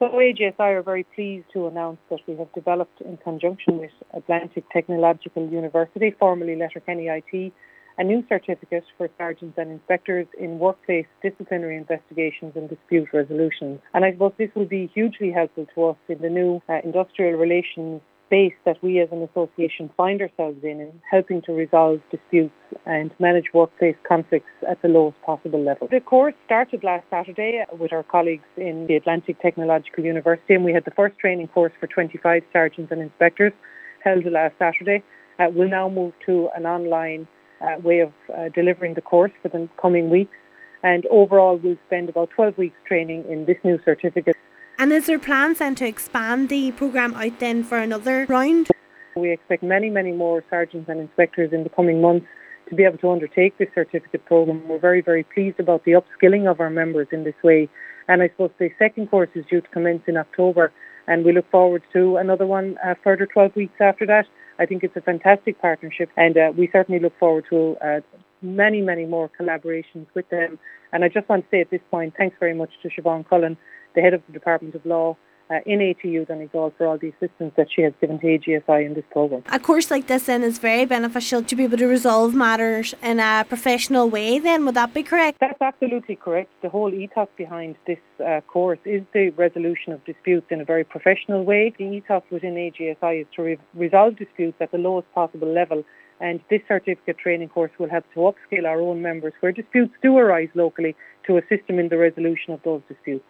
So AGSI are very pleased to announce that we have developed, in conjunction with Atlantic Technological University, formerly Letterkenny IT, a new certificate for sergeants and inspectors in workplace disciplinary investigations and dispute resolutions. And I suppose this will be hugely helpful to us in the new industrial relations space that we as an association find ourselves in helping to resolve disputes and manage workplace conflicts at the lowest possible level. The course started last Saturday with our colleagues in the Atlantic Technological University, and we had the first training course for 25 sergeants and inspectors held last Saturday. We'll now move to an online way of delivering the course for the coming weeks, and overall we'll spend about 12 weeks training in this new certificate. And is there plans then to expand the programme out then for another round? We expect many more sergeants and inspectors in the coming months to be able to undertake this certificate programme. We're very, very pleased about the upskilling of our members in this way. And I suppose the second course is due to commence in October, and we look forward to another one further 12 weeks after that. I think it's a fantastic partnership, and we certainly look forward to many more collaborations with them. And I just want to say at this point, thanks very much to Siobhan Cullen, the head of the Department of Law in ATU Donegal, for all the assistance that she has given to AGSI in this programme. A course like this then is very beneficial to be able to resolve matters in a professional way then, would that be correct? That's absolutely correct. The whole ethos behind this course is the resolution of disputes in a very professional way. The ethos within AGSI is to resolve disputes at the lowest possible level, and this certificate training course will help to upskill our own members where disputes do arise locally to assist them in the resolution of those disputes.